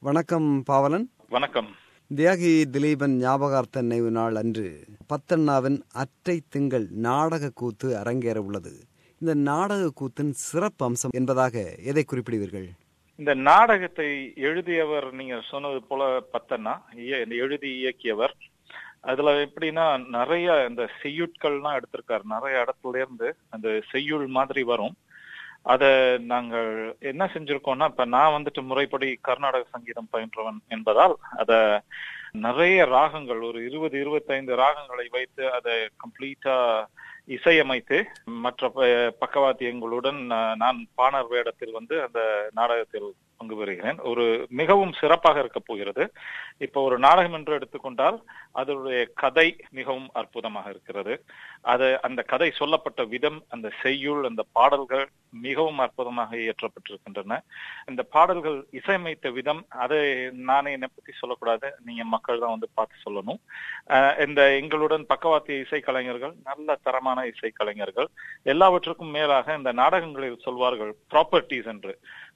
வணக்கம் பாவலன். வணக்கம். தியாகி திலீபன் ஞாபகார்த்த நினைவு நாள் அன்று பத்தண்ணாவின் அற்றை திங்கள் நாடக கூத்து அரங்கேற உள்ளது. இந்த நாடக கூத்தின் சிறப்பு அம்சம் என்பதாக எதை குறிப்பிடுவீர்கள்? இந்த நாடகத்தை எழுதியவர் நீங்க சொன்னது போல பத்தண்ணா எழுதி இயக்கியவர். அதுல எப்படின்னா நிறைய இந்த செய்யுட்கள்லாம் எடுத்திருக்காரு. நிறைய இடத்துல இருந்து அந்த செய்யுள் மாதிரி வரும். அத நாங்கள் என்ன செஞ்சிருக்கோம்னா, இப்ப நான் முறைப்படி கர்நாடக சங்கீதம் பயின்றவன் என்பதால் அத நிறைய ராகங்கள், ஒரு 20-25 ராகங்களை வைத்து அதை கம்ப்ளீட்டா இசையமைத்து மற்ற பக்கவாத்தியங்களுடன் நான் பாணர் வேடத்தில் அந்த நாடகத்தில் பங்கு பெறுகிறேன். ஒரு மிகவும் சிறப்பாக இருக்க போகிறது. இப்போ ஒரு நாடகம் என்று எடுத்துக்கொண்டால் அதனுடைய கதை மிகவும் அற்புதமாக இருக்கிறது. அந்த கதை சொல்லப்பட்ட விதம், அந்த செய்யுள், அந்த பாடல்கள் மிகவும் அற்புதமாக இயற்றப்பட்டிருக்கின்றன. இந்த பாடல்கள் இசையமைத்த விதம், அதை நானே என்னை பத்தி சொல்லக்கூடாது, நீங்க மக்கள் தான் பார்த்து சொல்லணும். இந்த எங்களுடன் பக்கவாத்திய இசை கலைஞர்கள், நல்ல தரமான இசை கலைஞர்கள். எல்லாவற்றுக்கும் மேலாக இந்த நாடகங்களில் சொல்வார்கள் ப்ராப்பர்ட்டிஸ் என்று,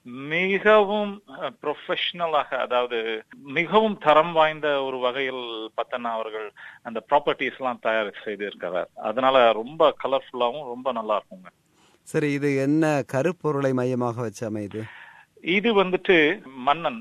மிகவும் ப்ரொஃபஷனலாக, அதாவது மிகவும் தரம் வாய்ந்த ஒரு வகையில் பத்தண்ணா அவர்கள் அந்த ப்ராப்பர்ட்டிஸ் எல்லாம் தயார் செய்து இருக்கிறார். அதனால ரொம்ப கலர்ஃபுல்லாவும் ரொம்ப நல்லா இருக்குங்க. சரி, இது என்ன கருப்பொருளை மையமாக வச்சு அமைது? இது மன்னன்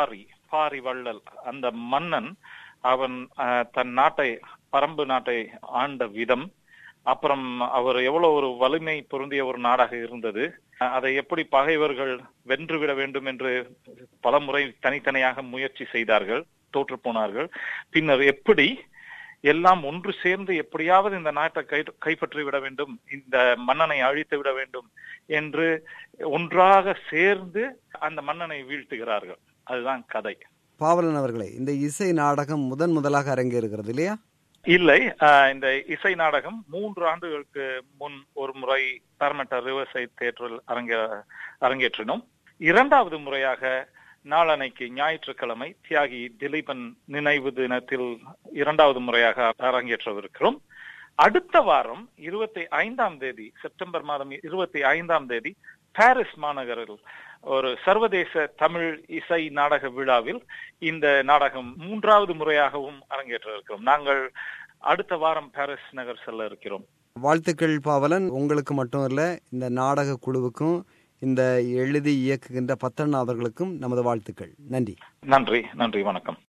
பாரி வள்ளல், அந்த மன்னன் அவன் தன் நாட்டை, பரம்பு நாட்டை ஆண்ட விதம், அப்புறம் அவர் எவ்வளவு ஒரு வலிமை பொருந்திய ஒரு நாடாக இருந்தது, அதை எப்படி பகைவர்கள் வென்றுவிட வேண்டும் என்று பலமுறை தனித்தனியாக முயற்சி செய்தார்கள், தோற்று போனார்கள். பின்னர் எப்படி எல்லாம் ஒன்று சேர்ந்து எப்படியாவது இந்த நாட்டை கைப்பற்றி விட வேண்டும், இந்த மன்னனை அழித்து விட வேண்டும் என்று ஒன்றாக சேர்ந்து அந்த மன்னனை வீழ்த்துகிறார்கள். அதுதான் கதை. பாவலன் அவர்களே, இந்த இசை நாடகம் முதலாக அரங்கேறுகிறது இல்லையா? இல்லை, இந்த இசை நாடகம் 3 ஆண்டுகளுக்கு முன் ஒரு முறை பாரமெண்டா ரிவர் சைட் தியேட்டரில் அரங்கேற்றினோம். 2வது முறையாக நாளன்னைக்கு ஞாயிற்றுக்கிழமை தியாகி திலீபன் நினைவு தினத்தில் 2வது முறையாக அரங்கேற்றவிருக்கிறோம். அடுத்த வாரம் 25ஆம் தேதி, செப்டம்பர் மாதம் 25ஆம் தேதி பாரிஸ் மாநகரில் ஒரு சர்வதேச தமிழ் இசை நாடக விழாவில் இந்த நாடகம் 3வது முறையாகவும் அரங்கேற்ற இருக்கிறோம். நாங்கள் அடுத்த வாரம் பாரிஸ் நகர் செல்ல இருக்கிறோம். வாழ்த்துக்கள் பாவலன். உங்களுக்கு மட்டும் இல்ல, இந்த நாடக குழுவுக்கும் இந்த எழுதி இயக்குகின்ற பத்தண்ணா அவர்களுக்கும் நமது வாழ்த்துக்கள். நன்றி. நன்றி, வணக்கம்.